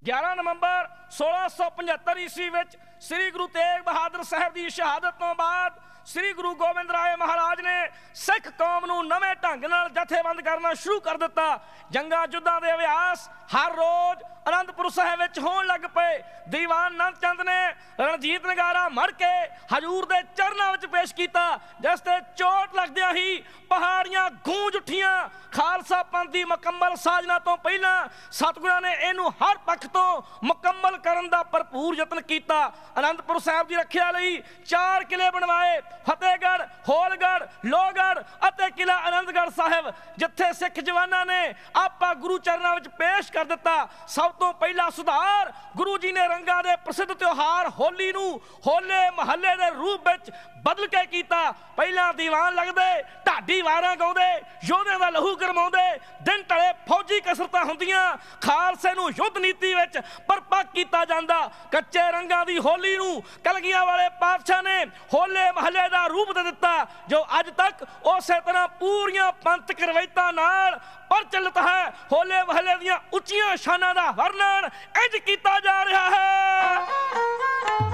11 ਨਵੰਬਰ 1675 ਈਸवी ਵਿੱਚ श्री गुरु तेग बहादुर साहब की शहादत तो बाद श्री गुरु गोबिंद राय महाराज ने सिख कौम नूं नवें ढंग नाल जथेबंद करना शुरू कर दिता। जंगां युद्धां दे अभ्यास हर रोज आनंदपुर साहिब विच होण लग पे। दीवान नंद चंद ने रणजीत नगारा मड़ के हजूर दे चरनां विच पेश कीता, जिस ते चोट लगदियां ही पहाड़ियां गूंज उठियां। खालसा पंथ दी मुकम्मल साजना तो पहलां सतगुरां ने इहनूं हर पक्ष तो मुकम्मल करन दा भरपूर यतन कीता। आनंदपुर साहिब की रखिया लई 4 किले बनवाए, फतेहगढ़, होलगढ़, लोहगढ़ अते किला आनंदगढ़ साहिब, जिथे सिख जवानां ने आपा गुरु चरनां विच पेश कर दिता। सब तो पहला सुधार गुरु जी ने रंगां दे प्रसिद्ध त्योहार होली नूं होले महल्ले दे रूप विच बदल के कीता। पहला दीवान लगदे, ढाडी वारां गाउंदे, योधे दा लहू गरमाउंदे, दिन ढले फौजी कसरतां हुंदियां, खालसे नूं युद्ध नीति विच परपक्क कीता जांदा। कच्चे रंगां दी होली नूं कलगियां वाले पातशाह ने होले महल्ले दा रूप दे दिता, जो अज तक उसे तरह पूरियां पंथक रवायतां नाल प्रचलित है। होले महल्ले दीयां उच्चियां शानां दा वर्णन इंज कीता जा रहा है।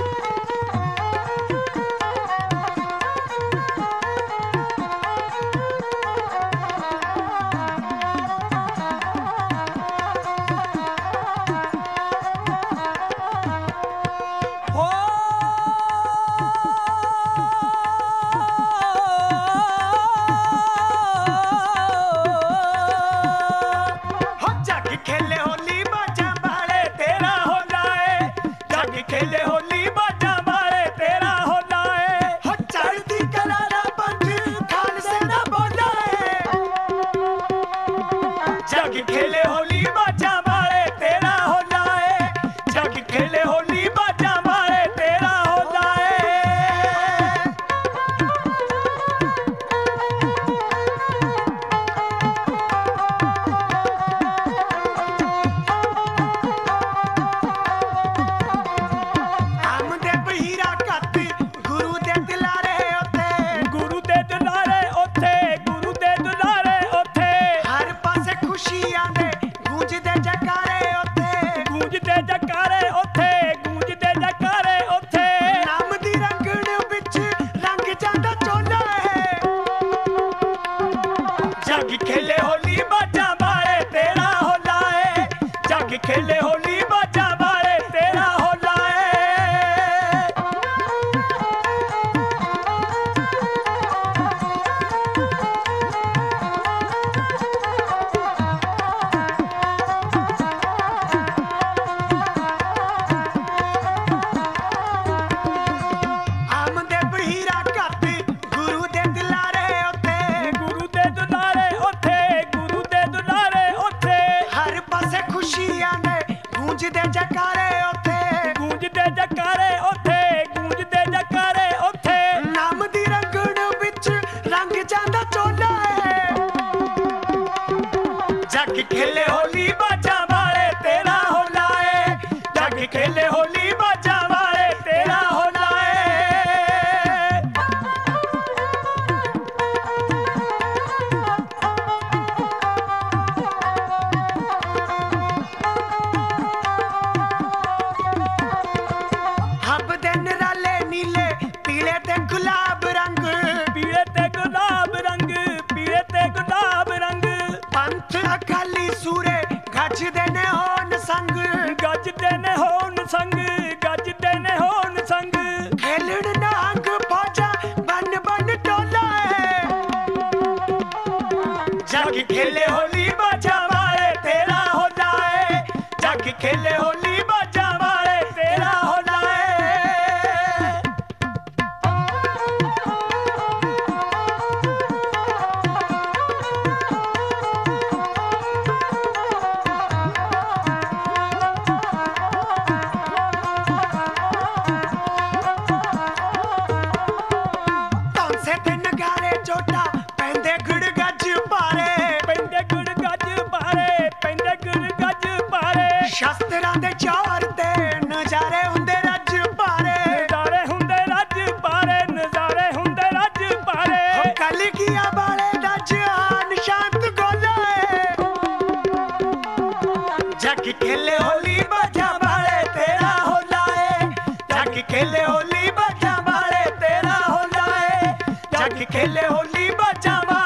जग खेले होली बाजा वाले तेरा होला है, जग खेले होली बाजा वाले तेरा होला है, जग खेले होली बाजा वाले